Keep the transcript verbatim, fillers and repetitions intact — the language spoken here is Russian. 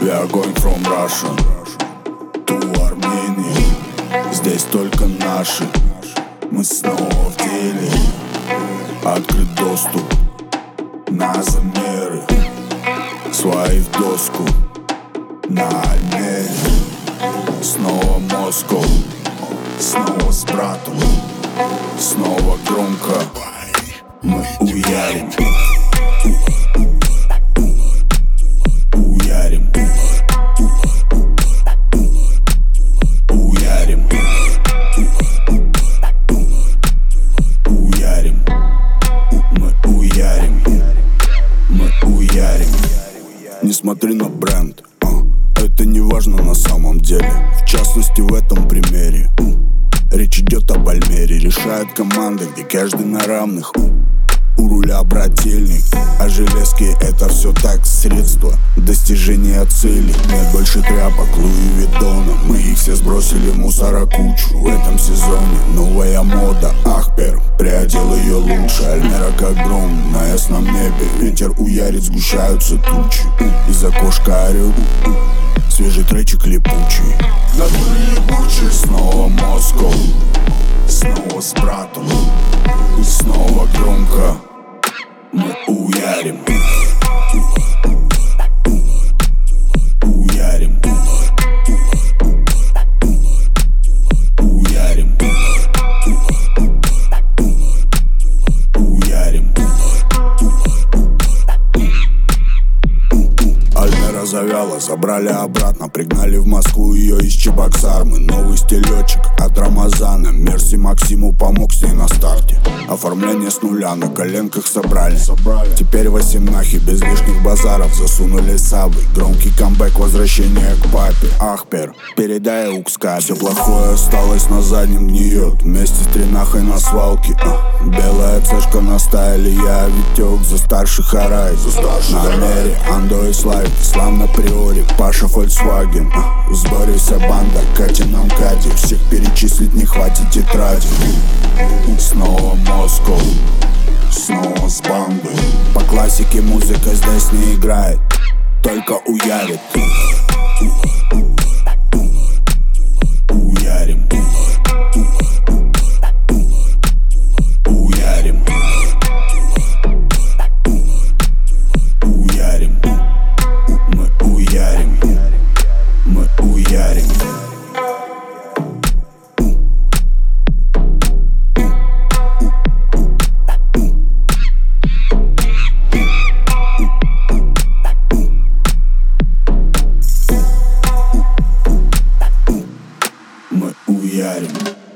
We are going from Russia to Armenia. Здесь только наши, мы снова в деле. Открыт доступ на замеры, свои в доску на Альмере. Снова Москва, снова с братом, снова громко мы уярим. Уярим. Уярим. Уярим. Мы уярим. Мы уярим. Не смотри на бренд, а, это не важно на самом деле. В частности в этом примере речь идет об Альмере. Решает команды, где каждый на равных. У руля брательник, а железки это все так, средства достижения цели. Нет больше тряпок Луи Виттона, мы их все сбросили в мусорокучу. В этом сезоне новая мода, Ахпер приодел ее лучше. Альмера как гром на ясном небе, ветер уярит, сгущаются тучи. Из окошка орет свежий тречик липучий. Снова Москва, снова с братом, и снова громко мы уярим. Уярим. Уярим. Уярим. Альмера завяла, забрали обратно, пригнали в Москву ее из Чебоксар. Мы новый стилечек от Рамазана. Мерси Максиму помог с ней на старте. Оформление с нуля, на коленках собрали, собрали. Теперь восемнахи, без лишних базаров. Засунули сабы, громкий камбэк, возвращение к папе. Ахпер, передай укска. Все плохое осталось на заднем, гниет вместе с тринахой на свалке. а. Белая цешка на стайле, я Витек за старших орай. На Альмере, Андо и Слайв, Ислам на приоре, Паша Volkswagen. а. В сборе вся банда, Катя нам Катя. Всех перечислить не хватит тетради. Снова Москва, снова с бандой. По классике музыка здесь не играет, только уярит. Уярим. Уярим. Уярим. Мы уярим. Мы уярим. Мы уярим.